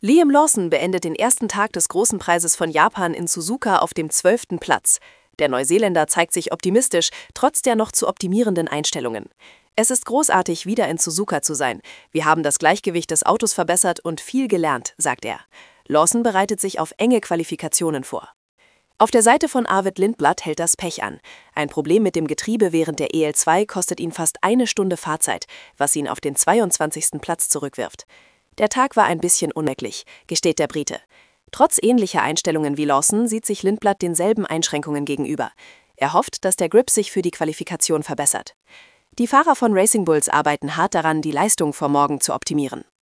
Liam Lawson beendet den ersten Tag des Großen Preises von Japan in Suzuka auf dem 12. Platz. Der Neuseeländer zeigt sich optimistisch, trotz der noch zu optimierenden Einstellungen. Es ist großartig, wieder in Suzuka zu sein. Wir haben das Gleichgewicht des Autos verbessert und viel gelernt, sagt er. Lawson bereitet sich auf enge Qualifikationen vor. Auf der Seite von Arvid Lindblad hält das Pech an. Ein Problem mit dem Getriebe während der EL2 kostet ihn fast eine Stunde Fahrzeit, was ihn auf den 22. Platz zurückwirft. Der Tag war ein bisschen unmerklich, gesteht der Brite. Trotz ähnlicher Einstellungen wie Lawson sieht sich Lindblad denselben Einschränkungen gegenüber. Er hofft, dass der Grip sich für die Qualifikation verbessert. Die Fahrer von Racing Bulls arbeiten hart daran, die Leistung vor morgen zu optimieren.